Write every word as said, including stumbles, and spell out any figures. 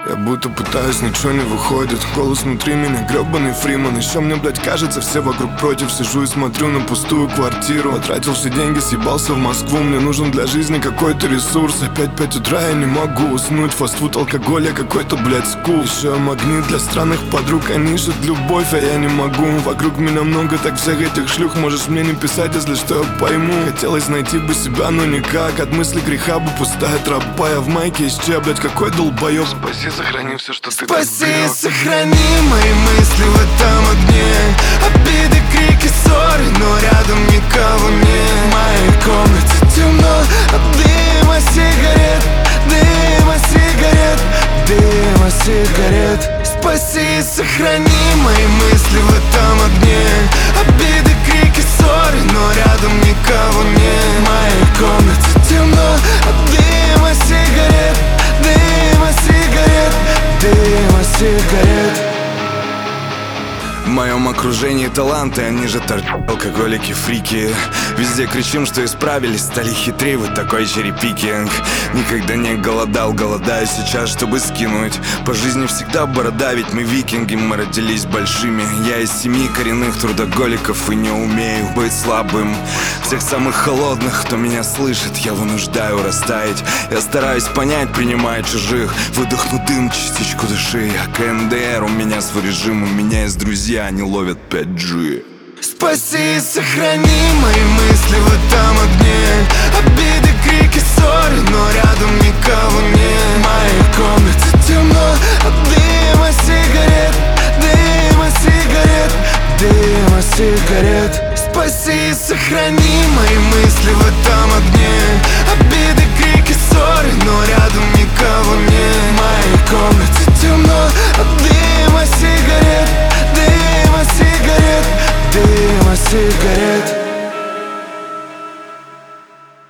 Я будто пытаюсь, ничего не выходит. Голос внутри меня, гребаный Фриман. Еще мне, блядь, кажется, все вокруг против. Сижу и смотрю на пустую квартиру. Потратил все деньги, съебался в Москву. Мне нужен для жизни какой-то ресурс. Опять пять утра, я не могу уснуть. Фастфуд, алкоголь, я какой-то, блядь, скул. Еще магнит для странных подруг. Они ищут любовь, а я не могу. Вокруг меня много так всех этих шлюх. Можешь мне не писать, если что, я пойму. Хотелось найти бы себя, но никак. От мысли греха бы пустая тропа. Я в майке исчез, блядь, какой долбоёб. Спаси, сохрани все, что ты так Спаси и сохрани мои мысли в этом огне. Обиды, крики, ссоры, но рядом никого нет. В моей комнате темно от дыма сигарет, дыма сигарет, дыма сигарет. Спаси и сохрани мои мысли в этом огне. Обиды, крики, ссоры, но рядом никого нет. В моей комнате темно от дыма сигарет, дыма сигарет, дыма сигарет. В моем окружении таланты, они же торт, алкоголики, фрики. Везде кричим, что исправились, стали хитрее, вы такой черепикинг. Никогда не голодал, голодаю сейчас, чтобы скинуть. По жизни всегда борода, ведь мы викинги, мы родились большими. Я из семьи коренных трудоголиков и не умею быть слабым. Всех самых холодных, кто меня слышит, я вынуждаю растаять. Я стараюсь понять, принимая чужих. Выдохну дым, частичку души. Я КНДР, у меня свой режим, у меня есть друзья, они ловят пять джи. Спаси и сохрани мои мысли в этом огне. Обиды, крики, ссоры, но рядом никого нет. В моей комнате темно от дыма сигарет, дыма сигарет, дыма сигарет. Спаси и сохрани мои мысли в этом огне. Обиды, крики,